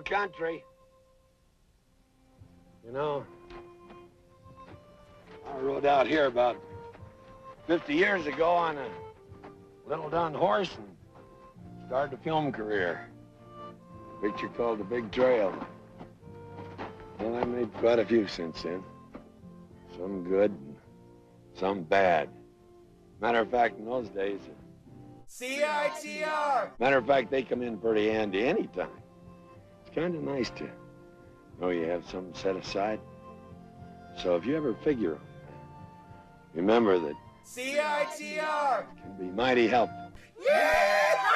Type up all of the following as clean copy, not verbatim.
old country. You know, I rode out here about 50 years ago on a little dun horse and started a film career. A picture called The Big Trail. Well, I made quite a few since then. Some good and some bad. Matter of fact, in those days... CITR! Matter of fact, they come in pretty handy anytime. It's kind of nice to know you have something set aside. So if you ever figure on that, remember that CITR can be mighty helpful. Yeah!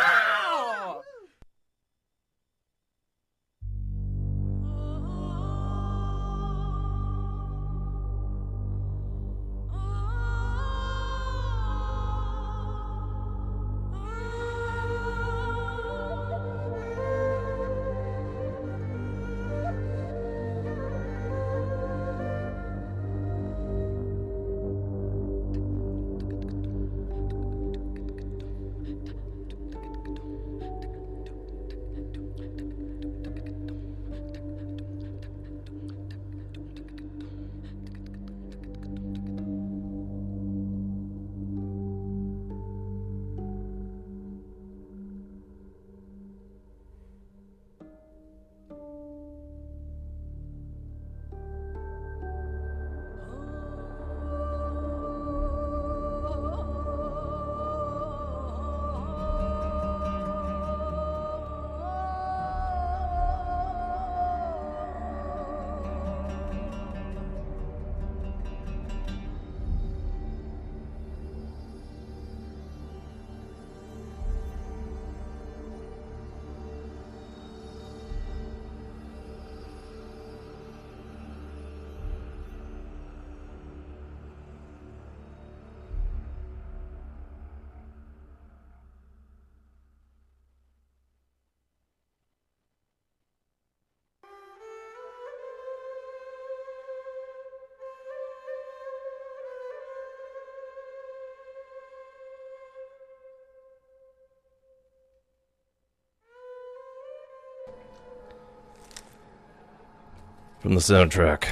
From the soundtrack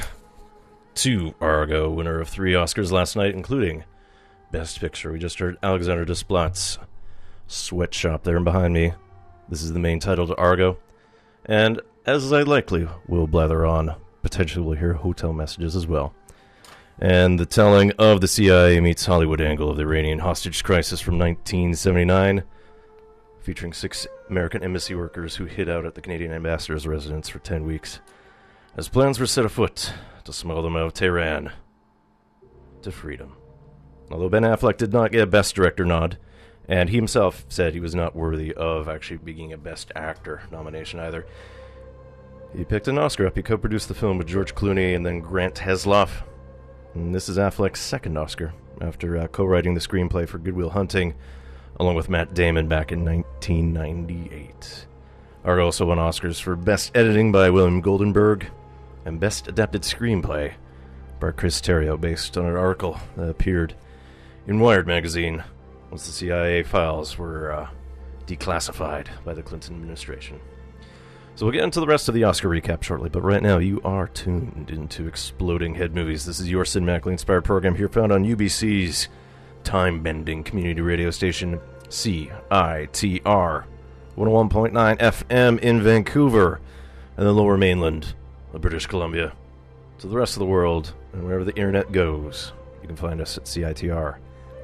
to Argo, winner of 3 Oscars last night, including Best Picture. We just heard Alexander Desplat's Sweatshop there behind me. This is the main title to Argo. And as I likely will blather on, potentially we'll hear hotel messages as well. And the telling of the CIA meets Hollywood angle of the Iranian hostage crisis from 1979, featuring 6 American embassy workers who hid out at the Canadian ambassador's residence for 10 weeks. As plans were set afoot to smuggle them out of Tehran to freedom. Although Ben Affleck did not get a Best Director nod, and he himself said he was not worthy of actually being a Best Actor nomination either, he picked an Oscar up. He co-produced the film with George Clooney and then Grant Heslov. And this is Affleck's second Oscar, after co-writing the screenplay for Good Will Hunting, along with Matt Damon back in 1998. Argo also won Oscars for Best Editing by William Goldenberg, and Best Adapted Screenplay by Chris Terrio, based on an article that appeared in Wired magazine once the CIA files were declassified by the Clinton administration. So we'll get into the rest of the Oscar recap shortly, but right now you are tuned into Exploding Head Movies. This is your cinematically-inspired program here found on UBC's time-bending community radio station, CITR, 101.9 FM in Vancouver and the Lower Mainland of British Columbia. To the rest of the world, and wherever the internet goes, you can find us at CITR.ca.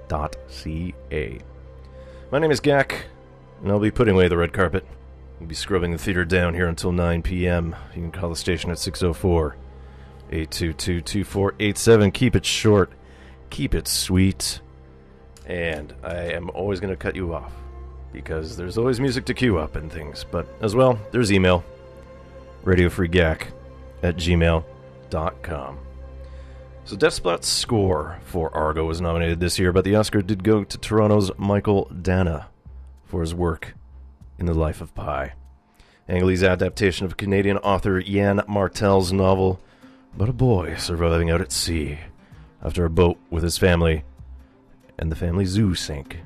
My name is Gak, and I'll be putting away the red carpet. We'll be scrubbing the theater down here until 9 p.m. You can call the station at 604-822-2487. Keep it short. Keep it sweet. And I am always going to cut you off, because there's always music to queue up and things. But as well, there's email. radiofreegak@gmail.com. So Desplat's score for Argo was nominated this year, but the Oscar did go to Toronto's Michael Dana for his work in The Life of Pi, Ang Lee's adaptation of Canadian author Yann Martel's novel about a boy surviving out at sea after a boat with his family and the family zoo sank.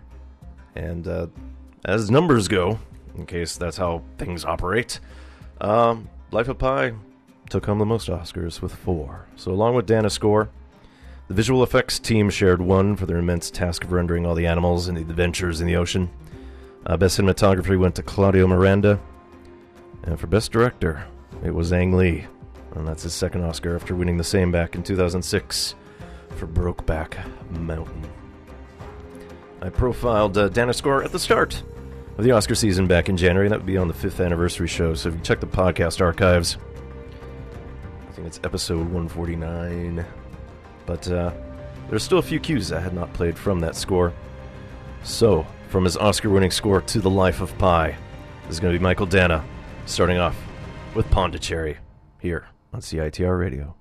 And as numbers go, in case that's how things operate, Life of Pi took home the most Oscars with 4. So along with Dana's score, the visual effects team shared 1 for their immense task of rendering all the animals and the adventures in the ocean. Best cinematography went to Claudio Miranda. And for best director, it was Ang Lee. And that's his second Oscar after winning the same back in 2006 for Brokeback Mountain. I profiled Dana's score at the start of the Oscar season back in January, and that would be on the 5th anniversary show. So if you check the podcast archives, I think it's episode 149. But there's still a few cues I had not played from that score. So, from his Oscar-winning score to The Life of Pi, this is going to be Michael Dana, starting off with Pondicherry, here on CITR Radio.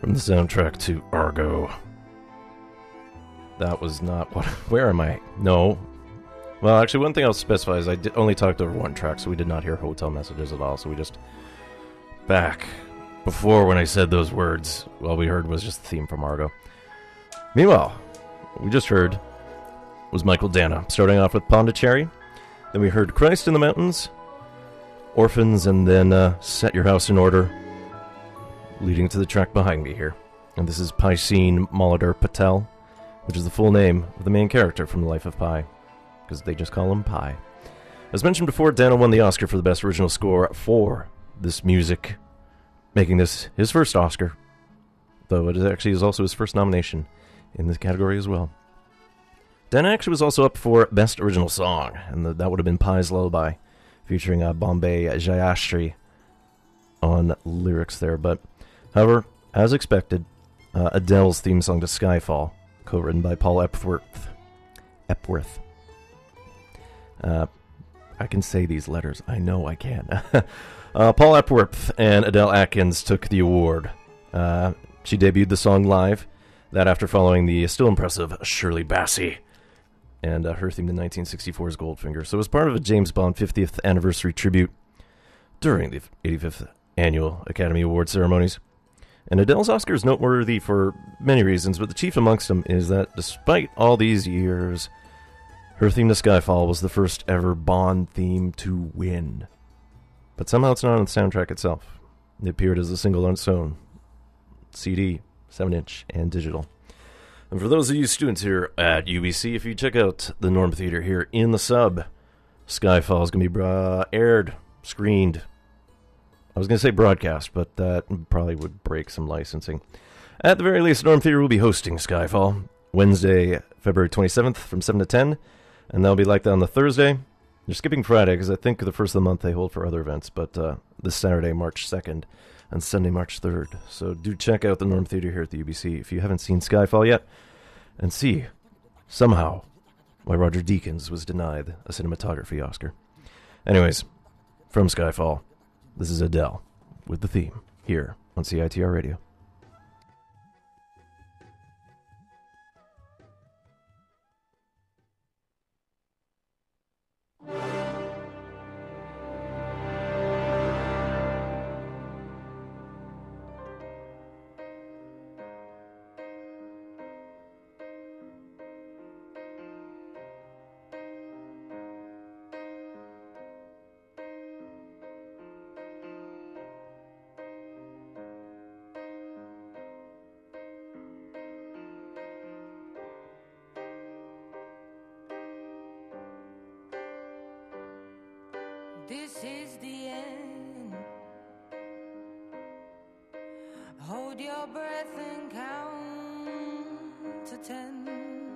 From the soundtrack to Argo. That was not what... Where am I? No. Well, actually, one thing I'll specify is I only talked over one track, so we did not hear Hotel Messages at all, so we just... Back. Before, when I said those words, all we heard was just the theme from Argo. Meanwhile, what we just heard was Michael Dana, starting off with Pondicherry. Then we heard Christ in the Mountains, Orphans, and then Set Your House in Order, leading to the track behind me here. And this is Piscine Molitor Patel, which is the full name of the main character from The Life of Pi, because they just call him Pi. As mentioned before, Dana won the Oscar for the Best Original Score for this music, making this his first Oscar, though it actually is also his first nomination in this category as well. Dana actually was also up for Best Original Song, and that would have been Pi's Lullaby, featuring Bombay Jayashri on lyrics there. But, however, as expected, Adele's theme song to Skyfall, co-written by Paul Epworth. I can say these letters. I know I can. Paul Epworth and Adele Atkins took the award. She debuted the song live, that after following the still impressive Shirley Bassey and her theme to 1964's Goldfinger. So it was part of a James Bond 50th anniversary tribute during the 85th annual Academy Awards ceremonies. And Adele's Oscar is noteworthy for many reasons, but the chief amongst them is that despite all these years, her theme to Skyfall was the first ever Bond theme to win. But somehow it's not on the soundtrack itself. It appeared as a single on its own. CD, 7-inch, and digital. And for those of you students here at UBC, if you check out the Norm Theater here in the sub, Skyfall is going to be aired, screened. I was going to say broadcast, but that probably would break some licensing. At the very least, Norm Theater will be hosting Skyfall Wednesday, February 27th from 7 to 10, and that'll be like that on the Thursday. They're skipping Friday because I think the first of the month they hold for other events, but this Saturday, March 2nd, and Sunday, March 3rd. So do check out the Norm Theater here at the UBC if you haven't seen Skyfall yet, and see, somehow, why Roger Deakins was denied a cinematography Oscar. Anyways, from Skyfall, this is Adele with the theme here on CITR Radio. This is the end. Hold your breath and count to 10.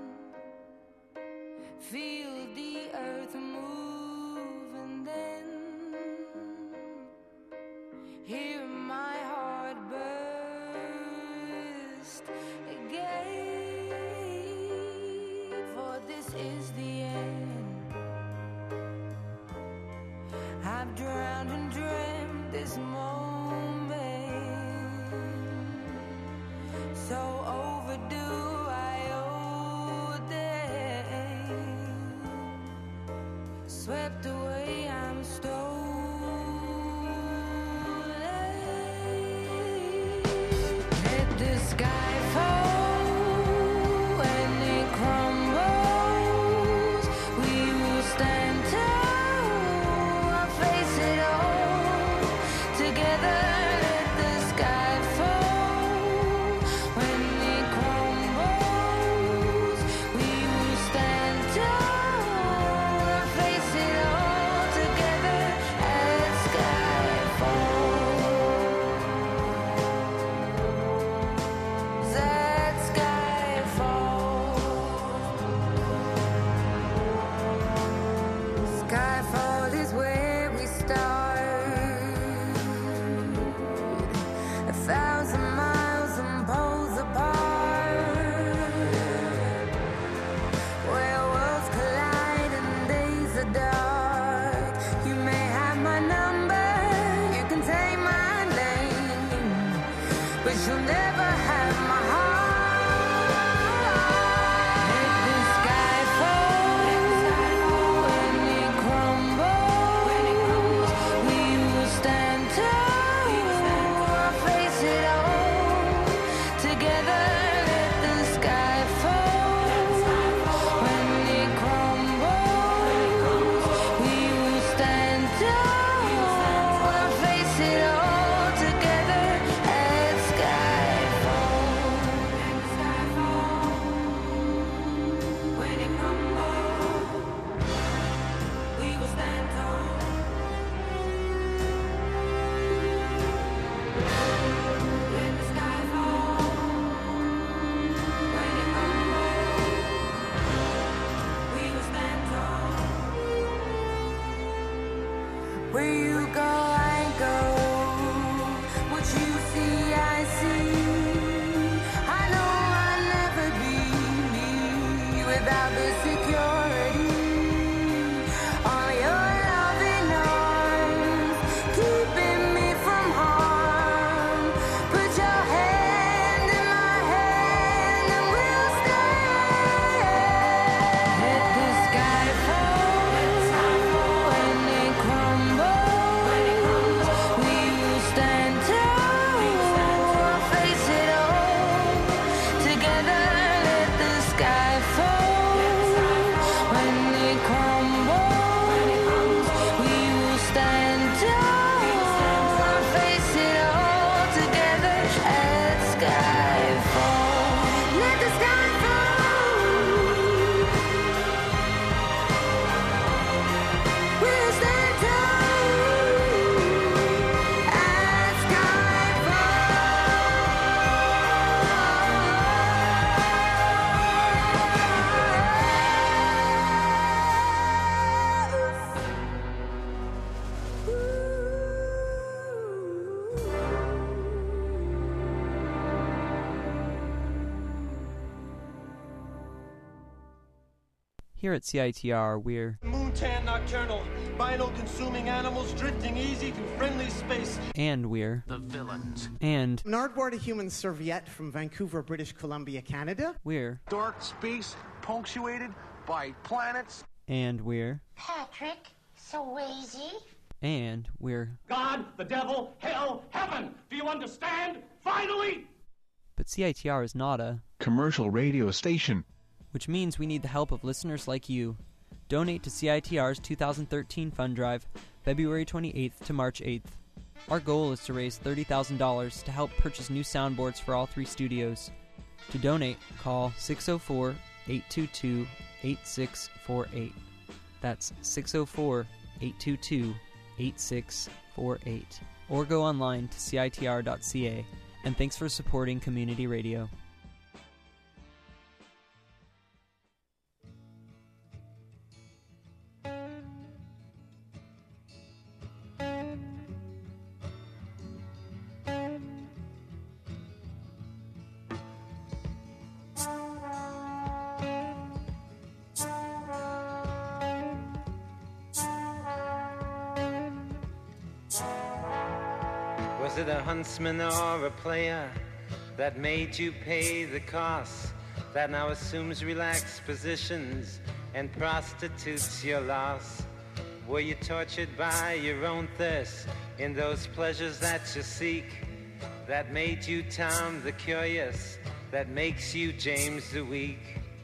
Feel the earth move and then hear my heart burst again. For this is the end. I've drowned and dreamt this moment, so overdue I owe them. Swept away, I'm stolen. Let the sky fall when it crumbles. We will stand tall. But you'll never Here at CITR, we're Moontan nocturnal, vinyl-consuming animals drifting easy through friendly space. And we're the villains. And Nardwar, the human serviette from Vancouver, British Columbia, Canada. we're Dark space punctuated by planets. And we're Patrick Swayze. And we're God, the devil, hell, heaven. Do you understand? Finally! But CITR is not a commercial radio station, which means we need the help of listeners like you. Donate to CITR's 2013 fund drive, February 28th to March 8th. Our goal is to raise $30,000 to help purchase new soundboards for all 3 studios. To donate, call 604-822-8648. That's 604-822-8648. Or go online to CITR.ca. And thanks for supporting community radio. Was it a huntsman or a player that made you pay the cost, that now assumes relaxed positions and prostitutes your loss? Were you tortured by your own thirst in those pleasures that you seek, that made you Tom the Curious, that makes you James the Weak?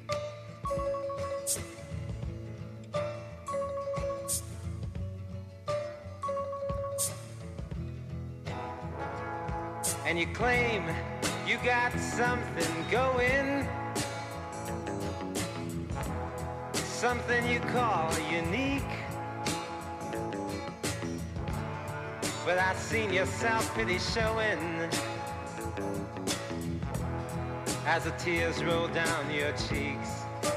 And you claim you got something going, something you call unique. But I seen your self-pity showing as the tears roll down your cheeks.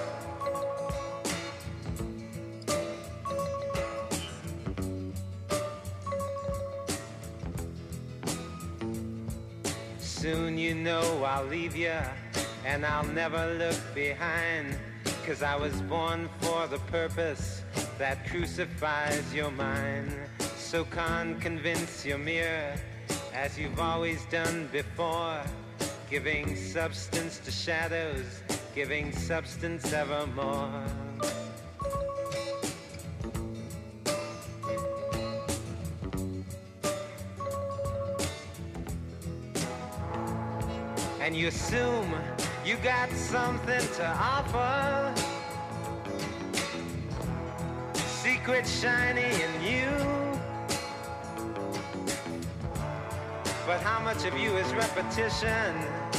Soon you know I'll leave you, and I'll never look behind, 'cause I was born for the purpose that crucifies your mind. So convince your mirror, as you've always done before, giving substance to shadows, giving substance evermore. And you assume you got something to offer, secret shiny in you. But how much of you is repetition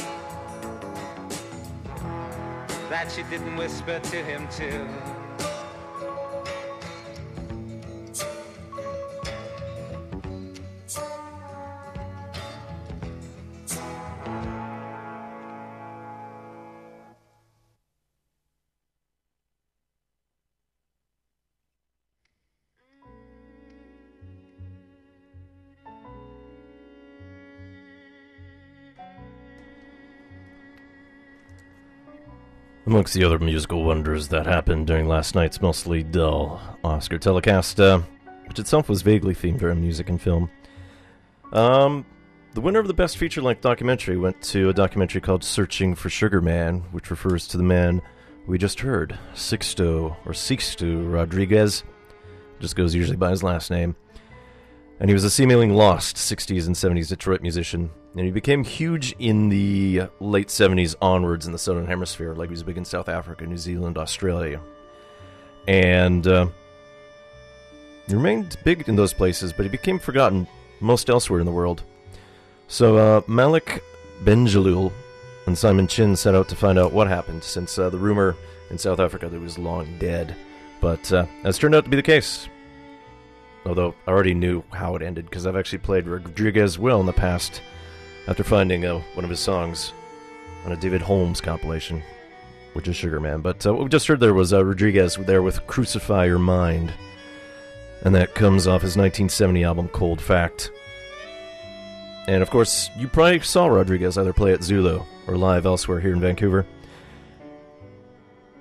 that you didn't whisper to him too? Amongst the other musical wonders that happened during last night's mostly dull Oscar telecast, which itself was vaguely themed around music and film, the winner of the Best Feature-Length Documentary went to a documentary called Searching for Sugar Man, which refers to the man we just heard, Sixto Rodriguez, just goes usually by his last name. And he was a seemingly lost 60s and 70s Detroit musician, and he became huge in the late 70s onwards in the Southern Hemisphere, like he was big in South Africa, New Zealand, Australia. And he remained big in those places, but he became forgotten most elsewhere in the world. So Malik Benjalul and Simon Chin set out to find out what happened, since the rumor in South Africa that he was long dead. But as turned out to be the case. Although I already knew how it ended, because I've actually played Rodriguez well in the past after finding one of his songs on a David Holmes compilation, which is Sugar Man. But what we just heard there was Rodriguez there with Crucify Your Mind, and that comes off his 1970 album Cold Fact. And of course, you probably saw Rodriguez either play at Zulu or live elsewhere here in Vancouver.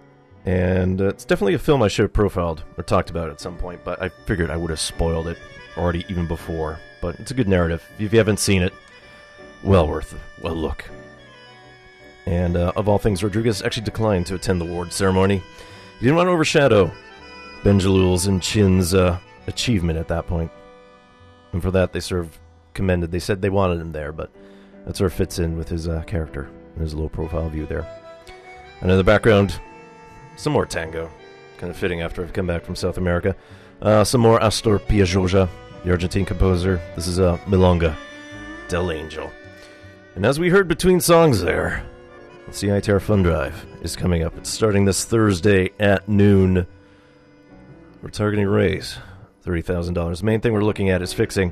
And it's definitely a film I should have profiled or talked about at some point, but I figured I would have spoiled it already even before. But it's a good narrative. If you haven't seen it, well worth a look. And of all things, Rodriguez actually declined to attend the award ceremony. He didn't want to overshadow Benjalul's and Chin's achievement at that point. And for that, they sort of commended. They said they wanted him there, but that sort of fits in with his character and his low-profile view there. And in the background, some more tango. Kind of fitting after I've come back from South America. Some more Astor Piazzolla, the Argentine composer. This is Milonga del Angel. And as we heard between songs there, the CITR Fun Drive is coming up. It's starting this Thursday at noon. We're targeting a raise $30,000. The main thing we're looking at is fixing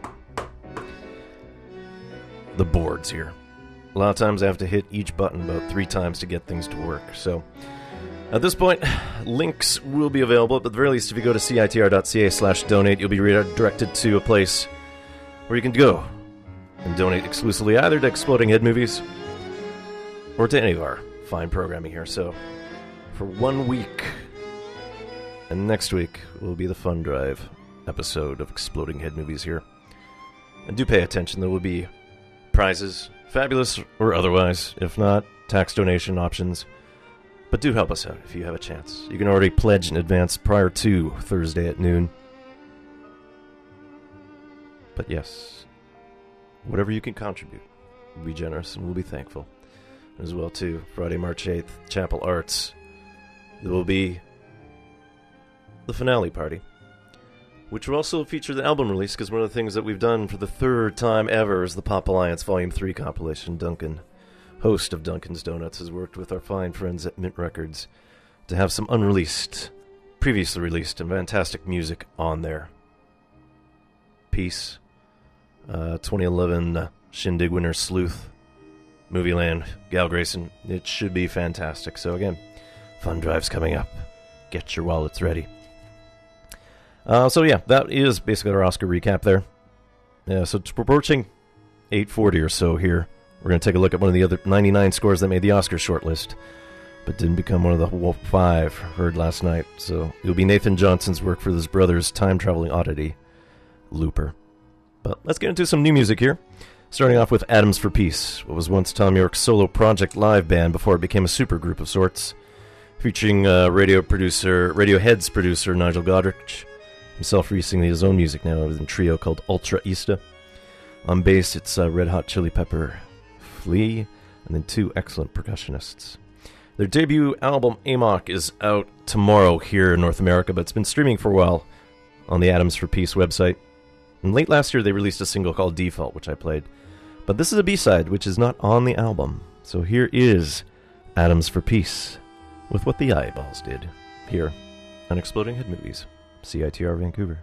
the boards here. A lot of times I have to hit each button about 3 times to get things to work. So at this point, links will be available. But at the very least, if you go to citr.ca/donate, you'll be redirected to a place where you can go and donate exclusively either to Exploding Head Movies or to any of our fine programming here. So for 1 week, and next week will be the Fun Drive episode of Exploding Head Movies here. And do pay attention, there will be prizes, fabulous or otherwise. If not, tax donation options. But do help us out if you have a chance. You can already pledge in advance prior to Thursday at noon. But yes, whatever you can contribute, we'll be generous and we'll be thankful. As well, too, Friday, March 8th, Chapel Arts, there will be the finale party, which will also feature the album release, because one of the things that we've done for the 3rd time ever is the Pop Alliance Volume 3 compilation. Duncan, host of Duncan's Donuts, has worked with our fine friends at Mint Records to have some unreleased, previously released, and fantastic music on there. Peace, 2011 Shindig winner Sleuth, Movieland, Gal Grayson. It should be fantastic. So again, Fun Drive's coming up. Get your wallets ready. So yeah, that is basically our Oscar recap there. Yeah, so we're approaching 8:40 or so here. We're going to take a look at one of the other 99 scores that made the Oscar shortlist, but didn't become one of the 5 heard last night. So it will be Nathan Johnson's work for his brother's time-traveling oddity, Looper. But let's get into some new music here. Starting off with Atoms for Peace, what was once Thom Yorke's solo project live band before it became a supergroup of sorts, featuring Radiohead's producer Nigel Godrich, himself releasing his own music now with a trio called Ultraista. On bass, it's Red Hot Chili Pepper, Flea, and then 2 excellent percussionists. Their debut album, Amok, is out tomorrow here in North America, but it's been streaming for a while on the Atoms for Peace website. And late last year, they released a single called Default, which I played. But this is a B-side, which is not on the album. So here is Atoms for Peace, with What the Eyeballs Did, here on Exploding Head Movies. CITR Vancouver.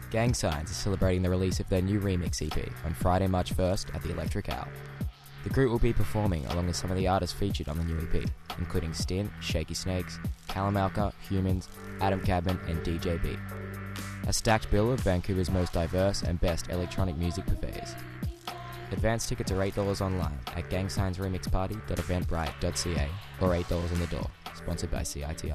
Gang Signs is celebrating the release of their new remix EP on Friday, March 1st at the Electric Owl. The group will be performing along with some of the artists featured on the new EP, including Stint, Shaky Snakes, Calamalka, Humans, Adam Cadman, and DJ B. A stacked bill of Vancouver's most diverse and best electronic music purveyors. Advance tickets are $8 online at gangsignsremixparty.eventbrite.ca or $8 on the door, sponsored by CITR.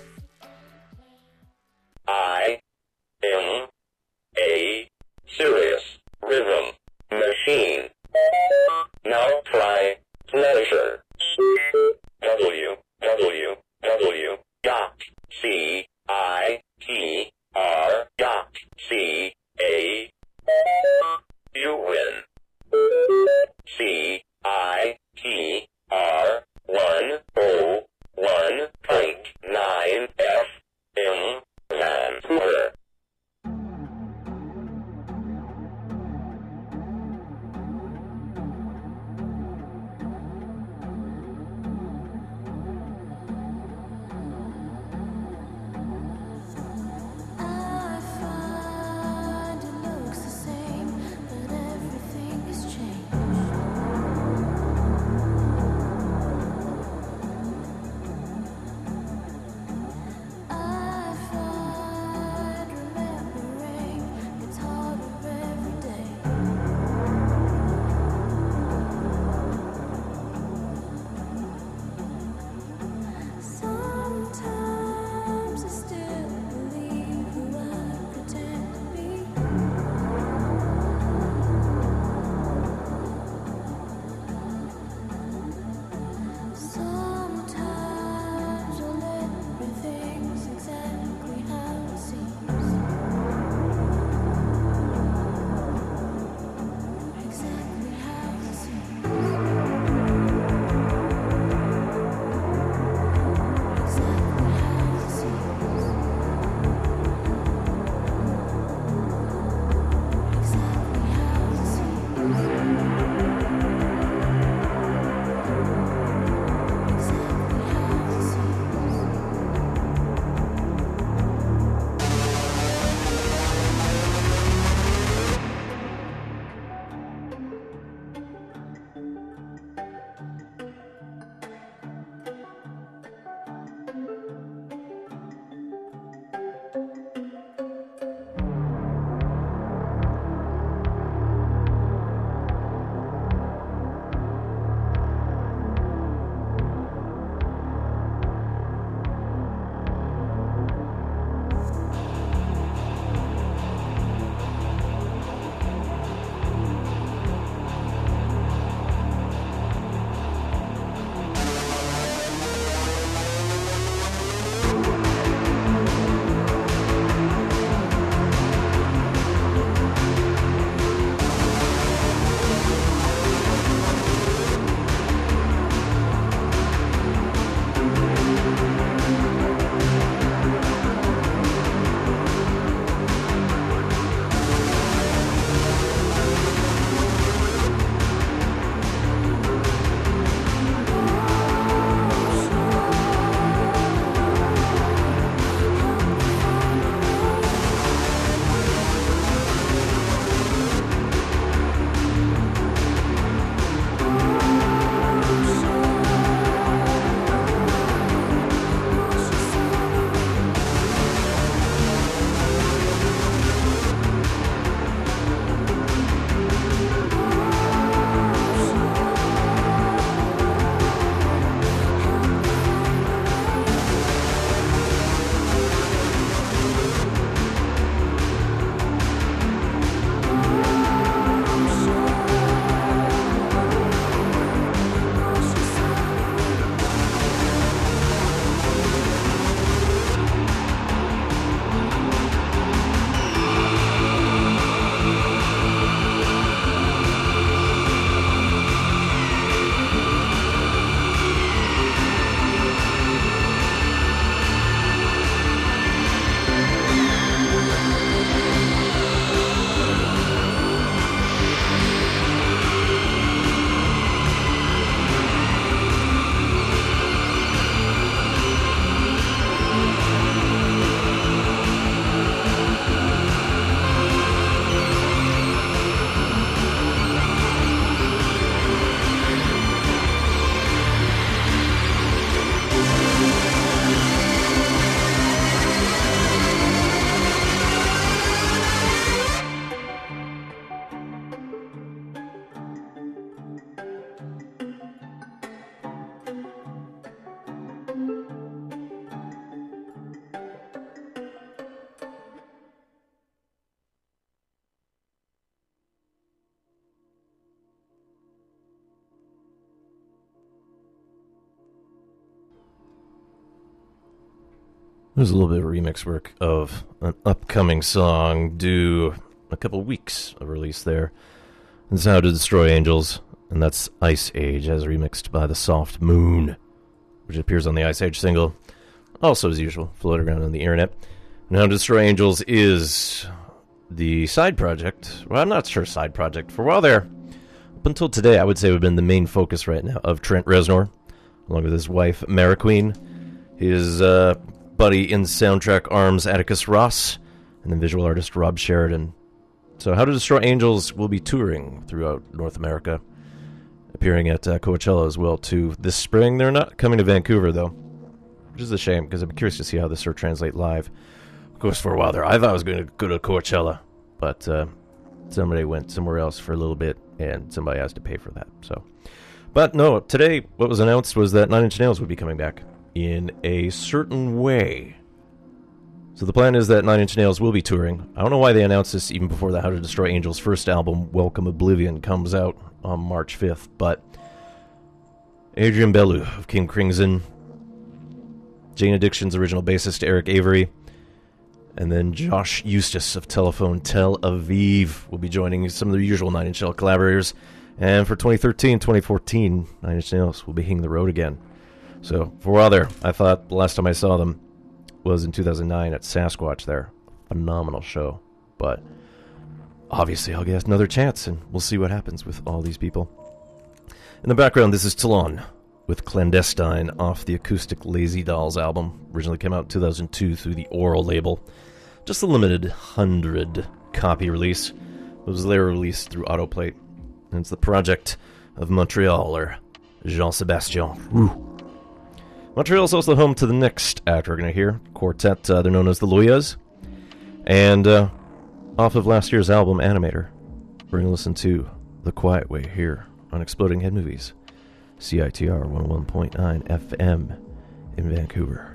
I am a serious rhythm machine. Now try pleasure. www.citr.ca. You win. CITR 101.9 There's a little bit of remix work of an upcoming song due a couple weeks of release there. It's How to Destroy Angels, and that's Ice Age as remixed by The Soft Moon, which appears on the Ice Age single. Also, as usual, floated around on the internet. And How to Destroy Angels is the side project. Well, I'm not sure side project. For a while there, up until today, I would say would have been the main focus right now of Trent Reznor, along with his wife, Mara Queen, his buddy in Soundtrack Arms, Atticus Ross, and then visual artist Rob Sheridan. So How to Destroy Angels will be touring throughout North America, appearing at Coachella as well, too, this spring. They're not coming to Vancouver, though, which is a shame, because I'm curious to see how this will translate live. Of course, for a while there, I thought I was going to go to Coachella, but somebody went somewhere else for a little bit, and somebody has to pay for that. So, but no, today what was announced was that Nine Inch Nails would be coming back in a certain way. So the plan is that Nine Inch Nails will be touring. I don't know why they announced this even before the How to Destroy Angels first album, Welcome Oblivion, comes out on March 5th, but Adrian Belew of King Crimson, Jane Addiction's original bassist Eric Avery, and then Josh Eustace of Telephone Tel Aviv will be joining some of the usual Nine Inch Nails collaborators. And for 2013, 2014, Nine Inch Nails will be hitting the road again. So for a while there, I thought the last time I saw them was in 2009 at Sasquatch there. Phenomenal show. But obviously I'll get another chance, and we'll see what happens with all these people. In the background, this is Toulon with Clandestine off the acoustic Lazy Dolls album. Originally came out in 2002 through the Oral label. Just a limited 100 copy release. It was later released through Autoplate. And it's the project of Montrealer Jean-Sébastien Roux. Montreal is also home to the next act we're going to hear. Quartet, they're known as the Loyas. And off of last year's album, Animator, we're going to listen to The Quiet Way here on Exploding Head Movies. CITR 101.9 FM in Vancouver.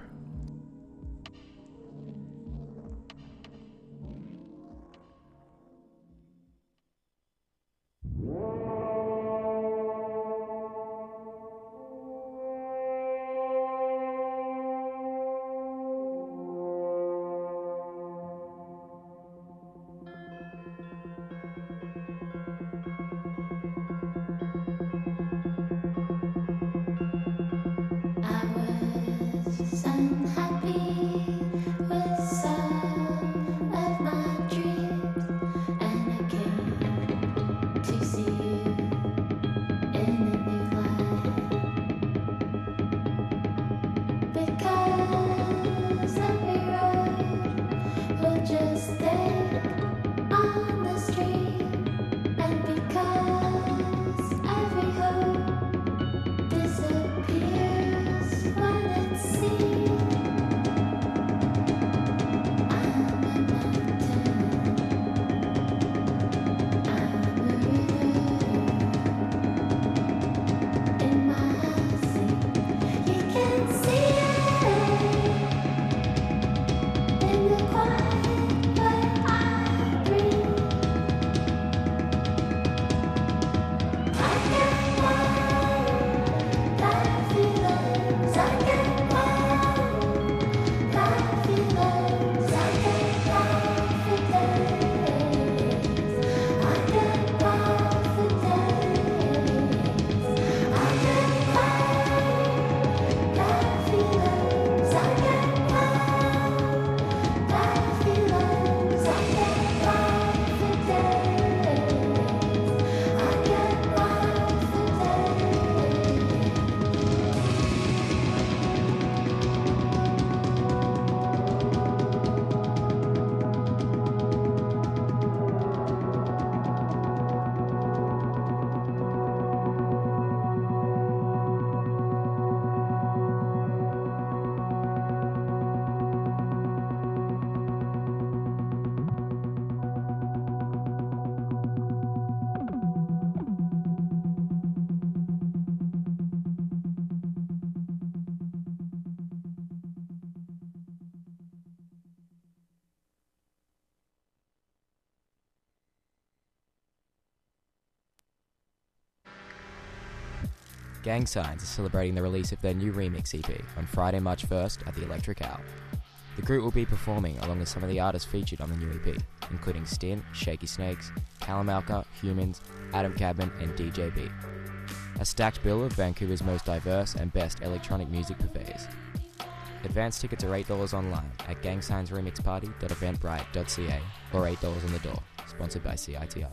Gang Signs is celebrating the release of their new remix EP on Friday, March 1st at the Electric Owl. The group will be performing along with some of the artists featured on the new EP, including Stin, Shaky Snakes, Callum Alka, Humans, Adam Cadman and DJ B. A stacked bill of Vancouver's most diverse and best electronic music purveyors. Advance tickets are $8 online at gangsignsremixparty.eventbrite.ca or $8 on the door, sponsored by CITR.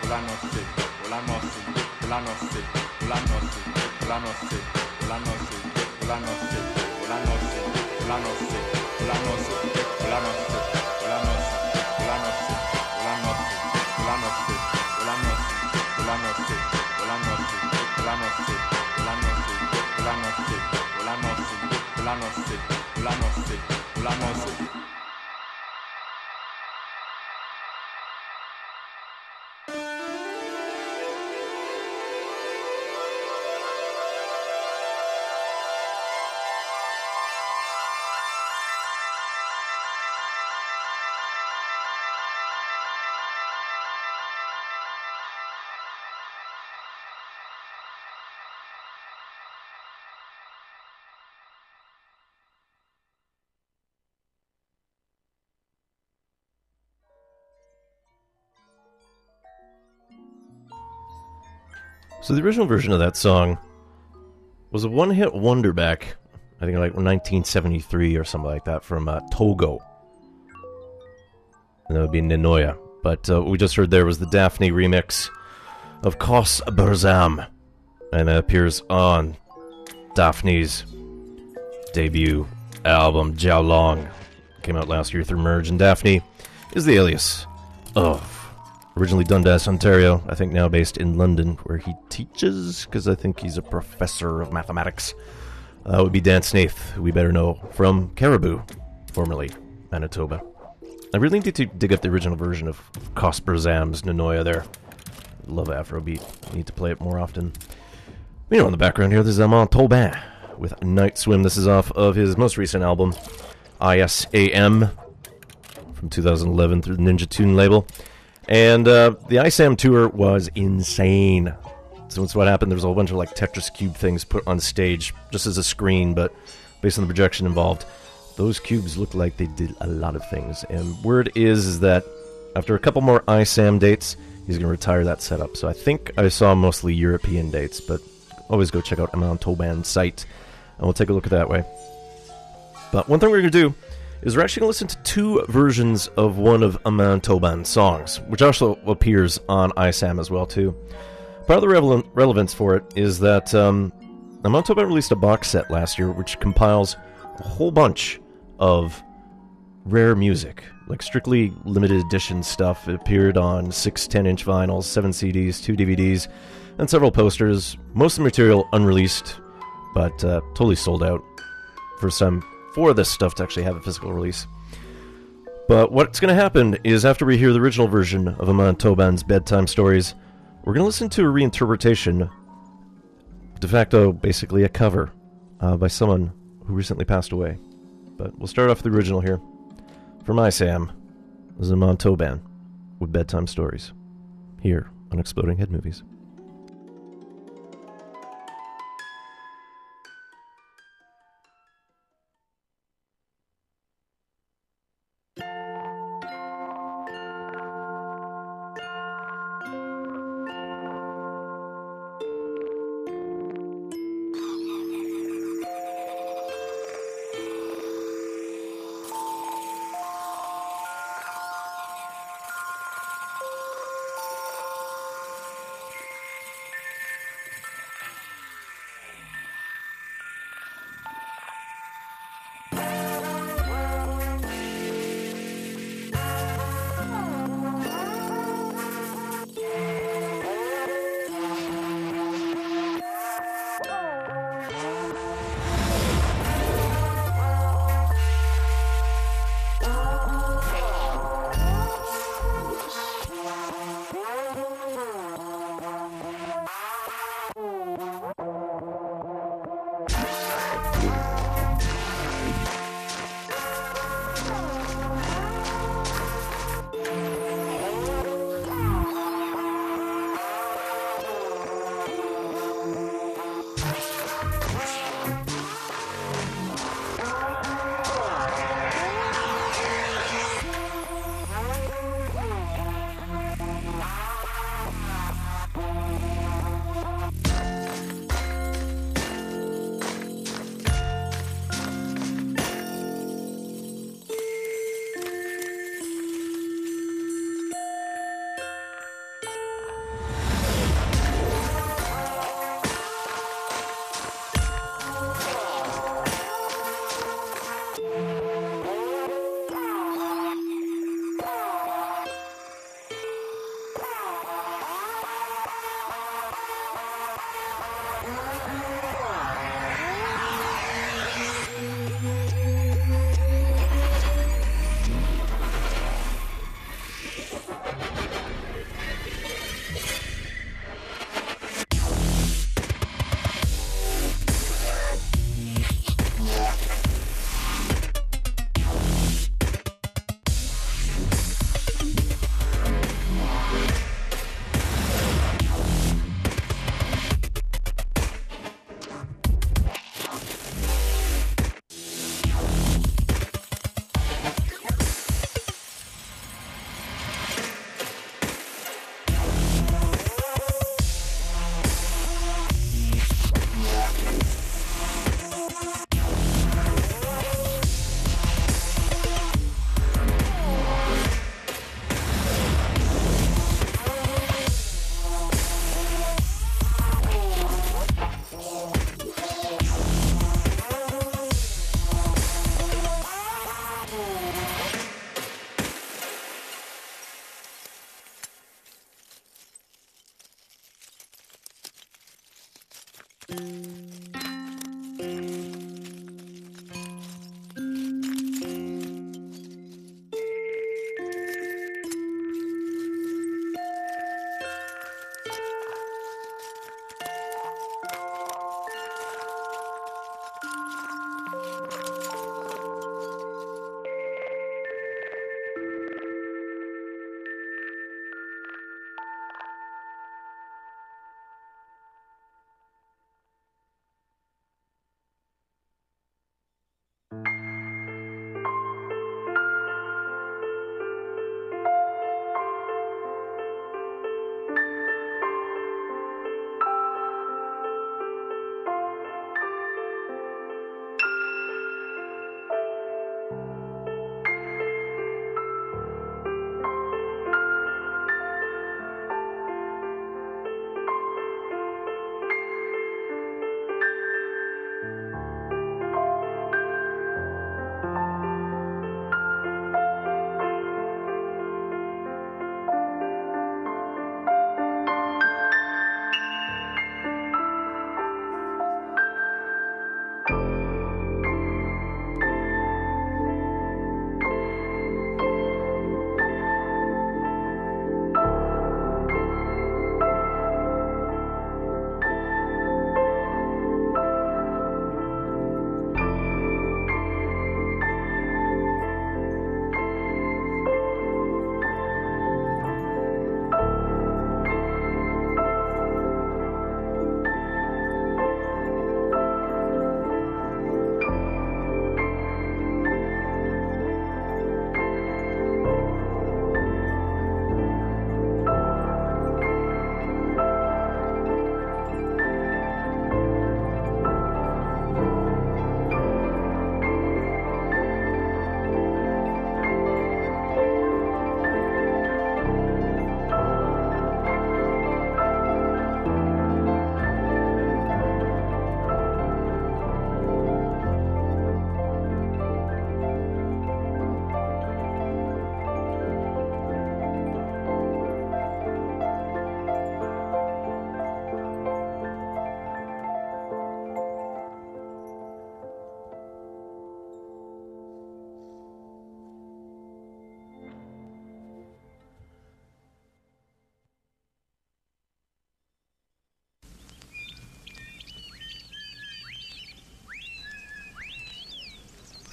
So the original version of that song was a one-hit wonder back, I think like 1973 or something like that, from Togo. And that would be Ninoya. But what we just heard there was the Daphne remix of Kos Berzam. And that appears on Daphne's debut album, Jiao Long. Came out last year through Merge. And Daphne is the alias of originally Dundas, Ontario, I think now based in London, where he teaches, because I think he's a professor of mathematics. Would be Dan Snaith, who we better know from Caribou, formerly Manitoba. I really need to dig up the original version of Cosper Zam's Ninoya there. Love Afrobeat. Need to play it more often. You know, in the background here, there's Amand Tobin with Night Swim. This is off of his most recent album, ISAM, from 2011 through the Ninja Tune label. And the ISAM tour was insane. So that's what happened. There was a whole bunch of like Tetris Cube things put on stage just as a screen, but based on the projection involved, those cubes looked like they did a lot of things. And word is that after a couple more ISAM dates, he's going to retire that setup. So I think I saw mostly European dates, but always go check out Amand Tobin's site, and we'll take a look at that way. But one thing we're going to do is we're actually going to listen to two versions of one of Amand Tobin's songs, which also appears on ISAM as well, too. Part of the relevance for it is that Amand Tobin released a box set last year which compiles a whole bunch of rare music, like strictly limited edition stuff. It appeared on 6 10-inch vinyls, 7 CDs, 2 DVDs, and several posters. Most of the material unreleased, but totally sold out. First time for this stuff to actually have a physical release. But what's going to happen is after we hear the original version of Amand Tobin's Bedtime Stories, we're going to listen to a reinterpretation, de facto basically a cover, by someone who recently passed away. But we'll start off with the original here. From ISAM, this is Amand Tobin with Bedtime Stories, here on Exploding Head Movies.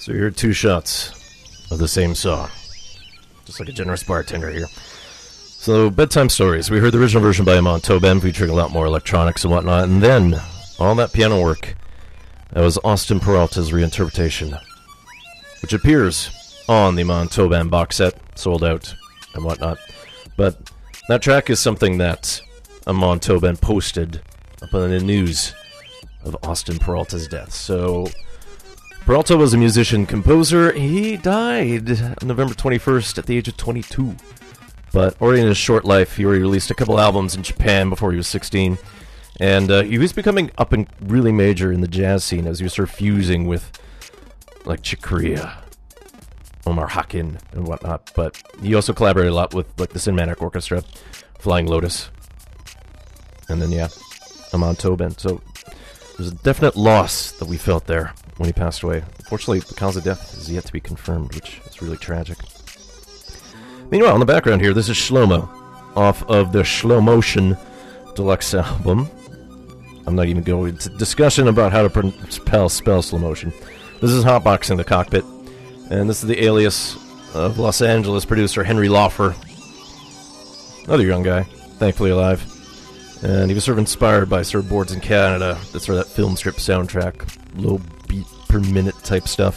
So you heard two shots of the same song. Just like a generous bartender here. So, Bedtime Stories. We heard the original version by Amon Tobin, featuring a lot more electronics and whatnot. And then, all that piano work, that was Austin Peralta's reinterpretation, which appears on the Amon Tobin box set, sold out and whatnot. But that track is something that Amon Tobin posted up on the news of Austin Peralta's death. So, Peralta was a musician-composer. He died on November 21st at the age of 22. But already in his short life, he already released a couple albums in Japan before he was 16. And he was becoming up and really major in the jazz scene as he was sort of fusing with, like, Chick Corea, Omar Hakim, and whatnot. But he also collaborated a lot with, like, the Cinematic Orchestra, Flying Lotus, and then, yeah, Amon Tobin. So there's a definite loss that we felt there when he passed away. Unfortunately, the cause of death is yet to be confirmed, which is really tragic. Meanwhile, in the background here, this is Shlomo, off of the Shlow Motion Deluxe album. I'm not even going into discussion about how to spell slow motion. This is Hotboxing the Cockpit, and this is the alias of Los Angeles producer Henry Laufer. Another young guy, thankfully alive. And he was sort of inspired by sort of Boards in Canada, that's sort of that film strip soundtrack, low beat per minute type stuff.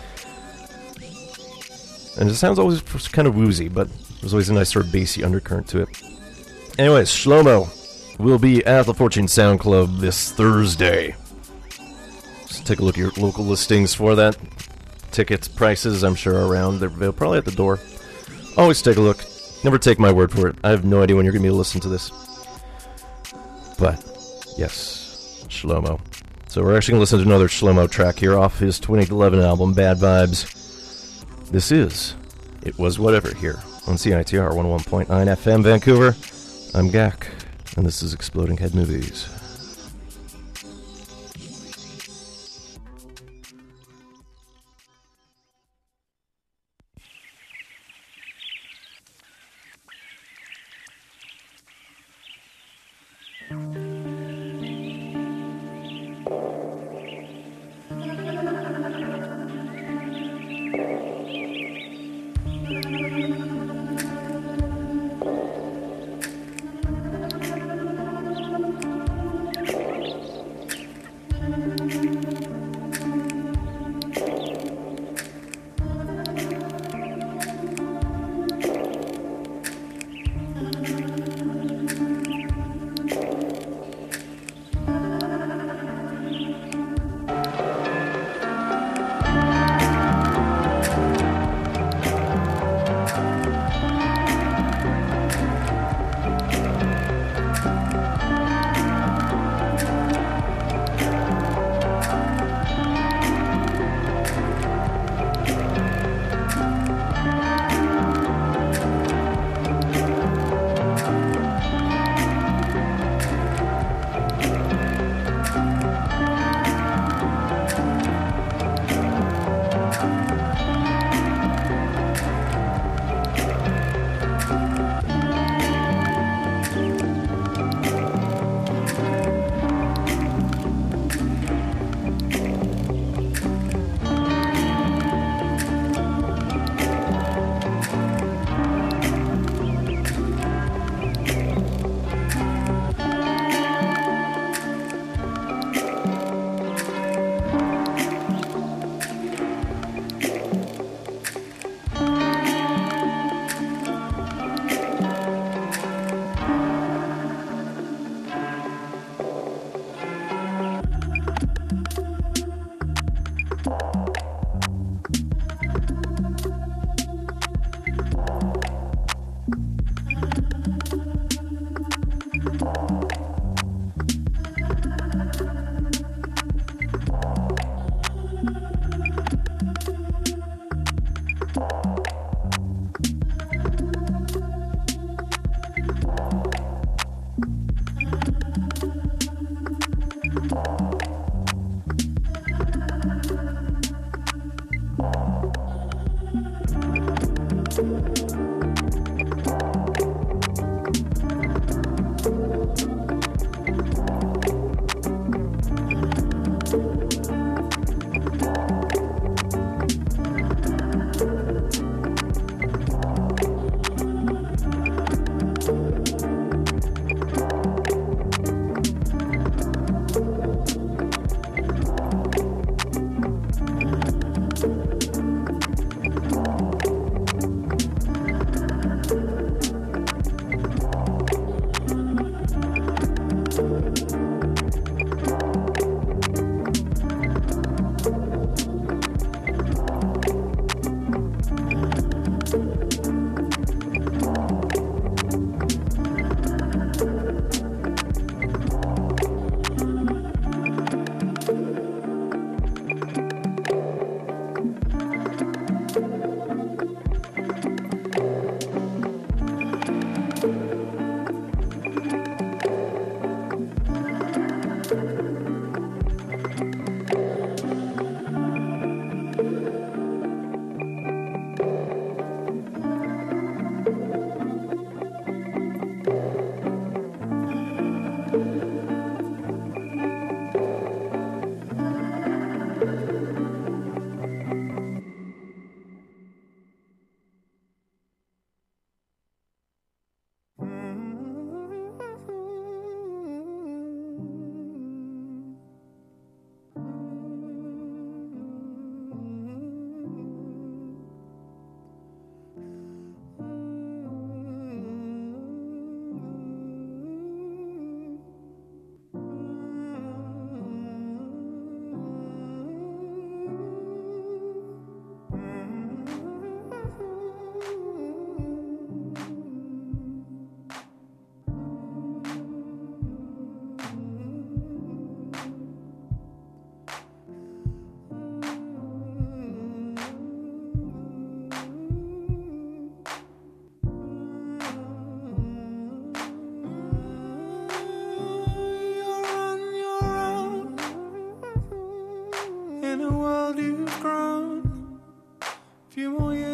And it sounds always kind of woozy, but there's always a nice sort of bassy undercurrent to it. Anyways, Shlomo will be at the Fortune Sound Club this Thursday. Just take a look at your local listings for that. Tickets, prices, I'm sure, are around. They're probably at the door. Always take a look. Never take my word for it. I have no idea when you're going to be able to listen to this. But, yes, Shlomo. So we're actually going to listen to another Shlomo track here off his 2011 album, Bad Vibes. This is It Was Whatever here on CITR 101.9 FM Vancouver. I'm Gak, and this is Exploding Head Movies.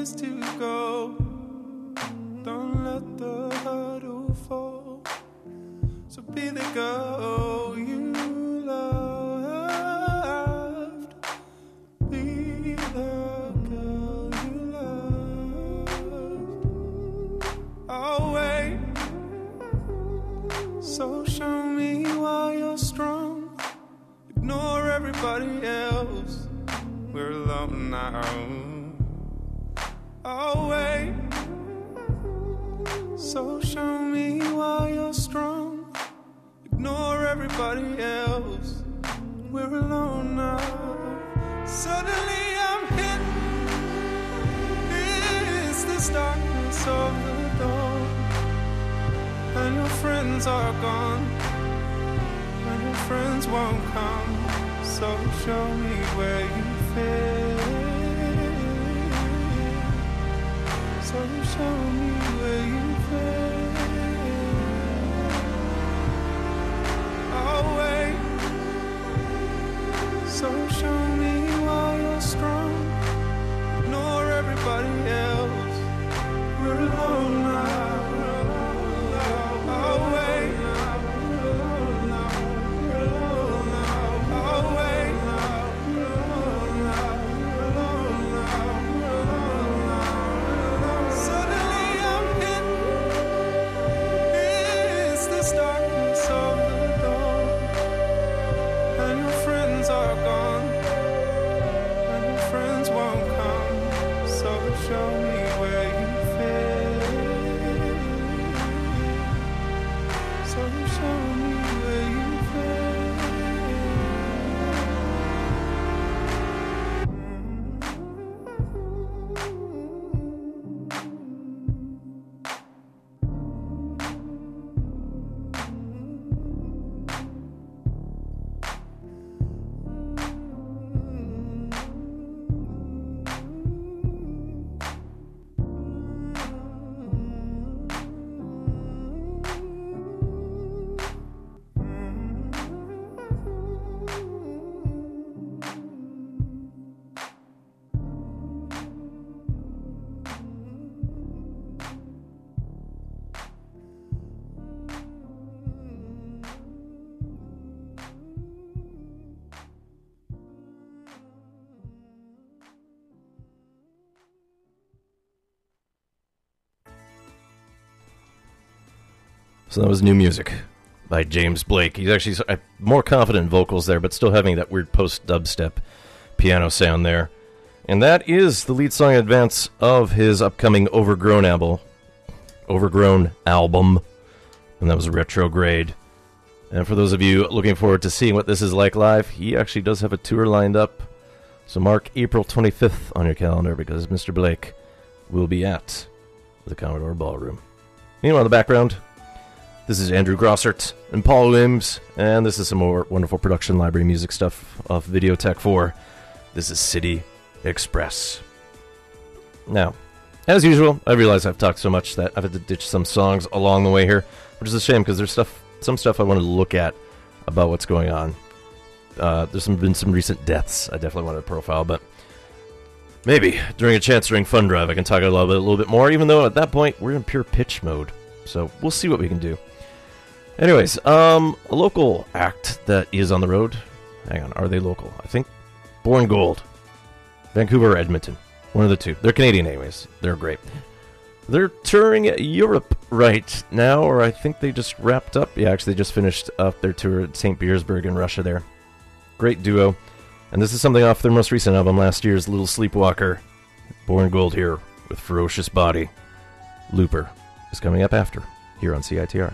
ways to go. Don't let the hurdle fall. So be the girl you loved. Be the girl you loved. I'll wait. So show me why you're strong. Ignore everybody else. We're alone now. I'll wait. So show me why you're strong. Ignore everybody else. We're alone now. Suddenly I'm hit. It's this darkness of the dawn. And your friends are gone. And your friends won't come. So show me where you fit. So show me where you fit. I'll wait. So show me why you're strong. Ignore everybody else. We're alone now. I'll wait. I'll wait. Suddenly I'm hit. It's this darkness of the dawn. And your friends are gone. And your friends won't come. So show me where you fit. So show me where you fit. So that was new music by James Blake. He's actually more confident vocals there, but still having that weird post-dubstep piano sound there. And that is the lead song in advance of his upcoming Overgrown album. And that was Retrograde. And for those of you looking forward to seeing what this is like live, he actually does have a tour lined up. So mark April 25th on your calendar, because Mr. Blake will be at the Commodore Ballroom. Meanwhile, in the background, this is Andrew Grossert and Paul Williams, and this is some more wonderful production library music stuff off Videotech 4. This is City Express. Now, as usual, I realize I've talked so much that I've had to ditch some songs along the way here, which is a shame because there's some stuff I wanted to look at about what's going on. There's been some recent deaths I definitely wanted to profile, but maybe during Fun Drive I can talk a little bit more, even though at that point we're in pure pitch mode. So we'll see what we can do. Anyways, a local act that is on the road. Hang on, are they local? I think Born Gold. Vancouver or Edmonton. One of the two. They're Canadian anyways. They're great. They're touring Europe right now, or I think they just wrapped up. Yeah, actually they just finished up their tour at St. Petersburg in Russia there. Great duo. And this is something off their most recent album, last year's Little Sleepwalker. Born Gold here with Ferocious Body. Looper is coming up after, here on CITR.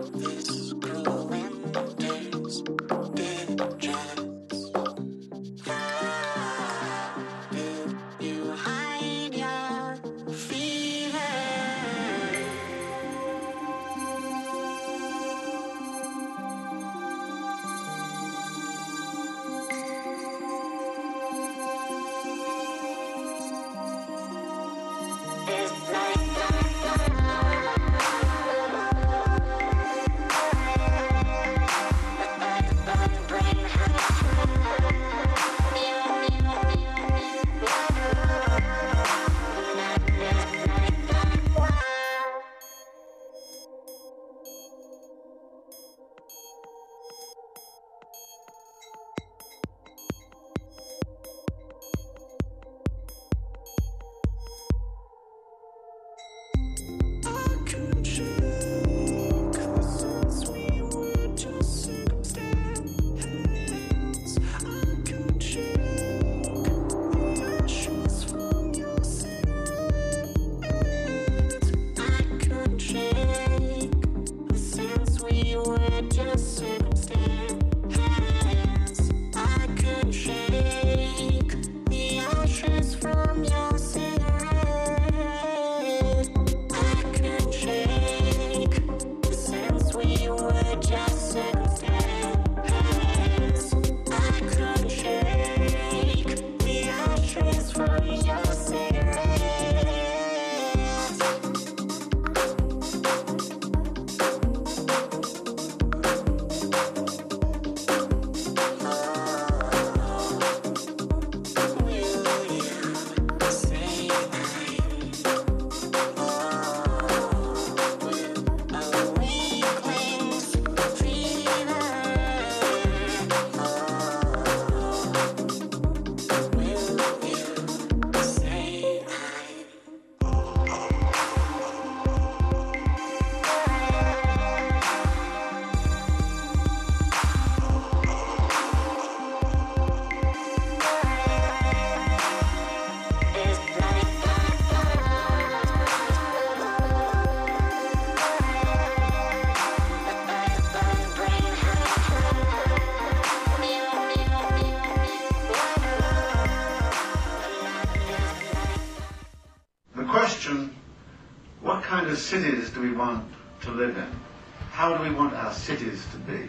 Cities do we want to live in? How do we want our cities to be?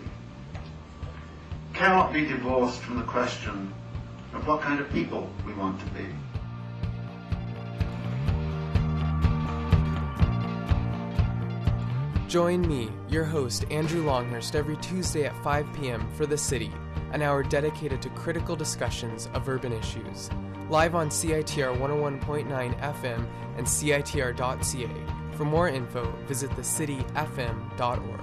Cannot be divorced from the question of what kind of people we want to be. Join me, your host, Andrew Longhurst, every Tuesday at 5 p.m. for The City, an hour dedicated to critical discussions of urban issues. Live on CITR 101.9 FM and CITR.ca. For more info, visit thecityfm.org.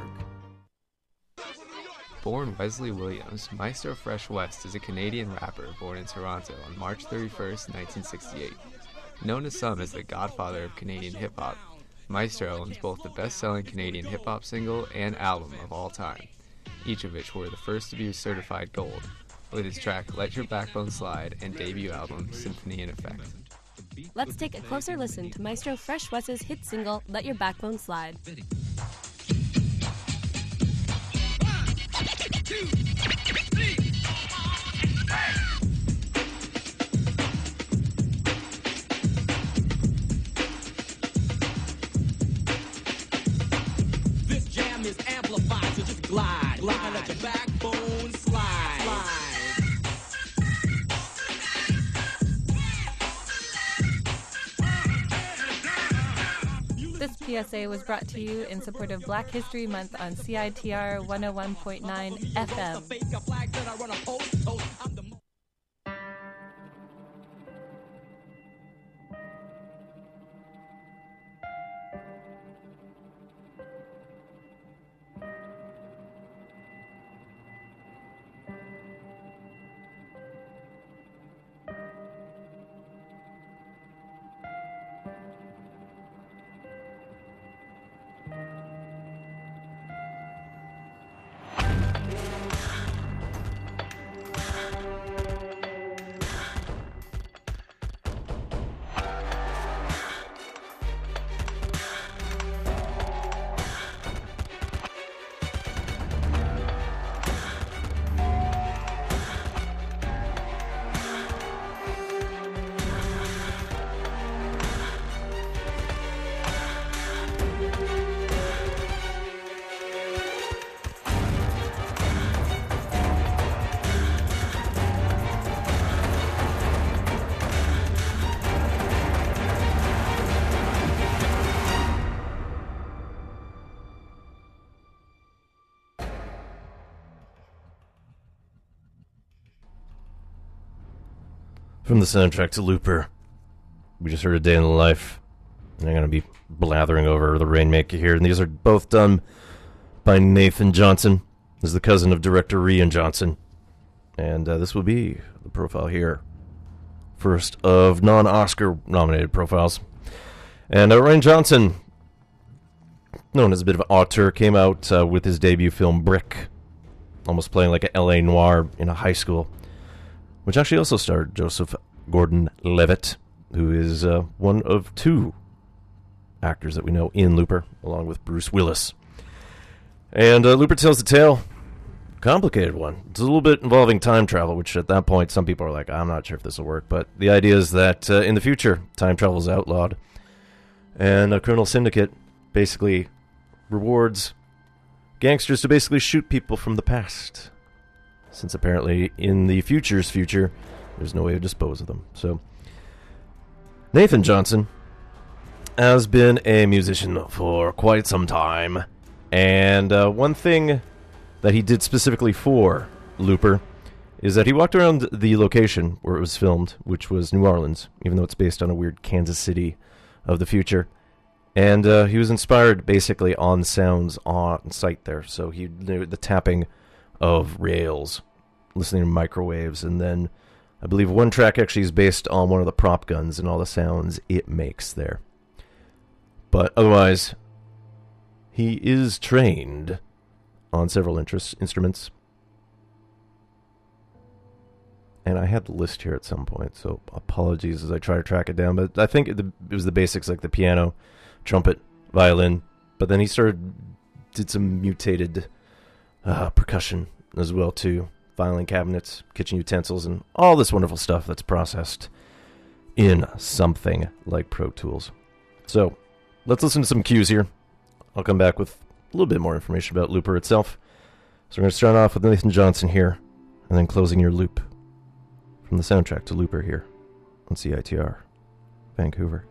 Born Wesley Williams, Maestro Fresh West is a Canadian rapper born in Toronto on March 31st, 1968. Known to some as the godfather of Canadian hip-hop, Maestro owns both the best-selling Canadian hip-hop single and album of all time, each of which were the first to be certified gold, with his track Let Your Backbone Slide and debut album Symphony in Effect. Let's take a closer listen to Maestro Fresh West's hit single, Let Your Backbone Slide. This jam is amplified, so just glide, and let your backbone slide. This PSA was brought to you in support of Black History Month on CITR 101.9 FM. From the soundtrack to Looper, we just heard A Day in the Life, and I'm going to be blathering over the Rainmaker here, and these are both done by Nathan Johnson, who's the cousin of director Rian Johnson, and this will be the profile here. First of non-Oscar nominated profiles. And Rian Johnson, known as a bit of an auteur, came out with his debut film Brick, almost playing like a L.A. noir in a high school, which actually also starred Joseph Gordon-Levitt, who is one of two actors that we know in Looper, along with Bruce Willis. And Looper tells the tale, complicated one. It's a little bit involving time travel, which at that point some people are like, I'm not sure if this will work, but the idea is that in the future, time travel is outlawed, and a criminal syndicate basically rewards gangsters to basically shoot people from the past, since apparently in the future's future, there's no way to dispose of them. So, Nathan Johnson has been a musician for quite some time, and one thing that he did specifically for Looper is that he walked around the location where it was filmed, which was New Orleans, even though it's based on a weird Kansas City of the future. And he was inspired basically on sounds on site there. So he knew the tapping of rails, listening to microwaves, and then I believe one track actually is based on one of the prop guns and all the sounds it makes there. But otherwise, he is trained on several instruments. And I had the list here at some point, so apologies as I try to track it down. But I think it was the basics, like the piano, trumpet, violin. But then he did some mutated percussion as well, too. Filing cabinets, kitchen utensils, and all this wonderful stuff that's processed in something like Pro Tools. So, let's listen to some cues here. I'll come back with a little bit more information about Looper itself. So we're going to start off with Nathan Johnson here, and then closing your loop from the soundtrack to Looper here on CITR, Vancouver.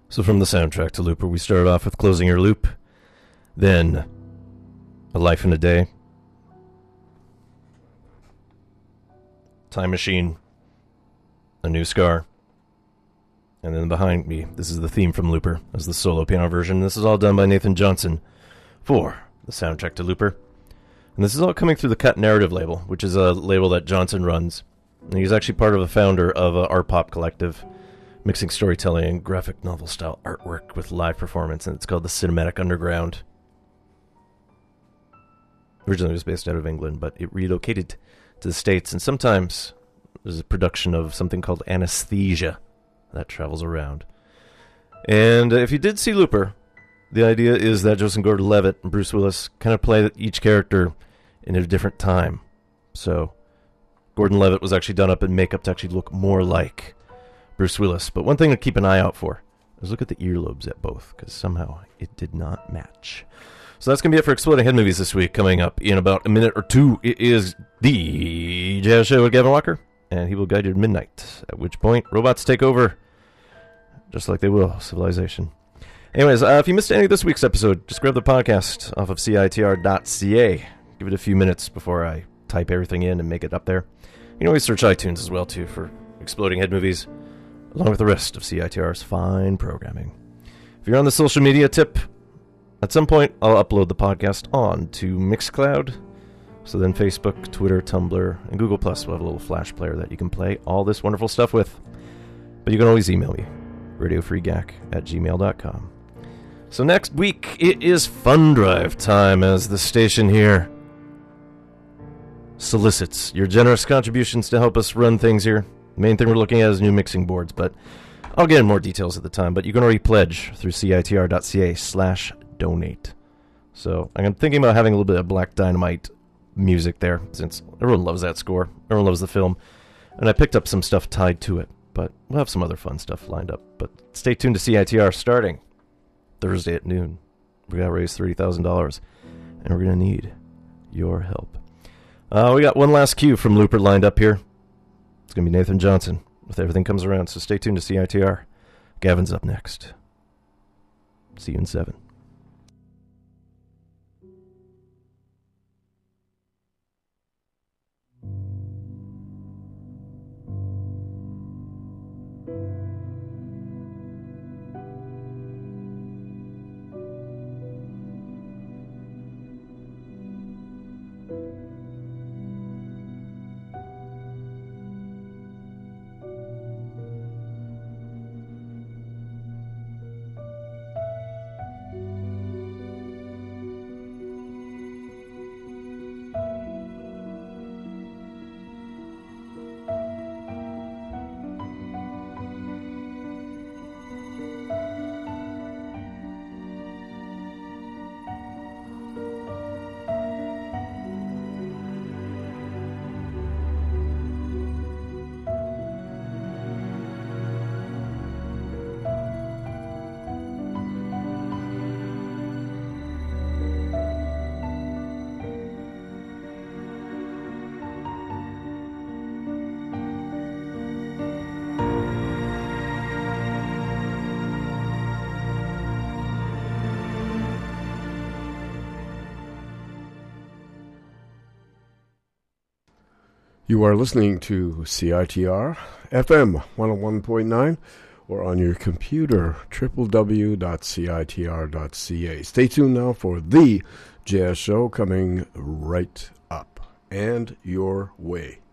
So from the soundtrack to Looper, we started off with Closing Your Loop, then A Life in a Day, Time Machine, A New Scar, and then behind me, this is the theme from Looper, as the solo piano version. This is all done by Nathan Johnson for the soundtrack to Looper. And this is all coming through the Cut Narrative label, which is a label that Johnson runs. And he's actually part of a founder of a Art Pop Collective, mixing storytelling and graphic novel-style artwork with live performance, and it's called the Cinematic Underground. Originally it was based out of England, but it relocated to the States, and sometimes there's a production of something called Anesthesia that travels around. And if you did see Looper, the idea is that Joseph Gordon-Levitt and Bruce Willis kind of play each character in a different time. So Gordon-Levitt was actually done up in makeup to actually look more like Bruce Willis. But one thing to keep an eye out for is look at the earlobes at both, because somehow it did not match. So that's going to be it for Exploding Head Movies this week. Coming up in about a minute or two, it is the Jazz Show with Gavin Walker, and he will guide you to midnight, at which point robots take over, just like they will Civilization. Anyways, if you missed any of this week's episode, just grab the podcast off of CITR.ca. Give it a few minutes before I type everything in and make it up there. You can always search iTunes as well, too, for Exploding Head Movies, along with the rest of CITR's fine programming. If you're on the social media tip, at some point I'll upload the podcast on to Mixcloud. So then Facebook, Twitter, Tumblr, and Google Plus will have a little Flash player that you can play all this wonderful stuff with. But you can always email me, radiofreegack@gmail.com. So next week, it is Fund Drive time, as the station here solicits your generous contributions to help us run things here. The main thing we're looking at is new mixing boards, but I'll get in more details at the time. But you can already pledge through CITR.ca/donate. So I'm thinking about having a little bit of Black Dynamite music there, since everyone loves that score. Everyone loves the film. And I picked up some stuff tied to it, but we'll have some other fun stuff lined up. But stay tuned to CITR starting Thursday at noon. We're going to raise $30,000, and we're going to need your help. We got one last cue from Looper lined up here. It's going to be Nathan Johnson with Everything Comes Around, so stay tuned to CITR. Gavin's up next. See you in 7. You are listening to CITR FM 101.9 or on your computer, www.citr.ca. Stay tuned now for the Jazz Show coming right up and your way.